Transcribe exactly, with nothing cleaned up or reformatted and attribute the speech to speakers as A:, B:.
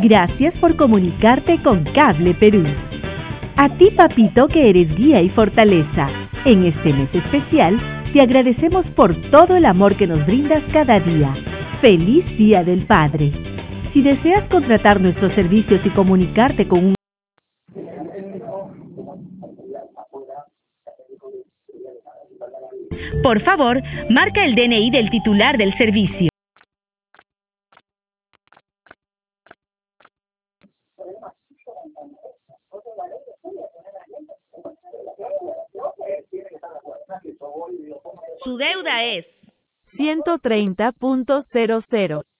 A: Gracias por comunicarte con Cable Perú. A ti, papito, que eres guía y fortaleza. En este mes especial, te agradecemos por todo el amor que nos brindas cada día. ¡Feliz Día del Padre! Si deseas contratar nuestros servicios y comunicarte con un Por favor, marca el D N I del titular del servicio. Su deuda es
B: ciento treinta punto cero cero.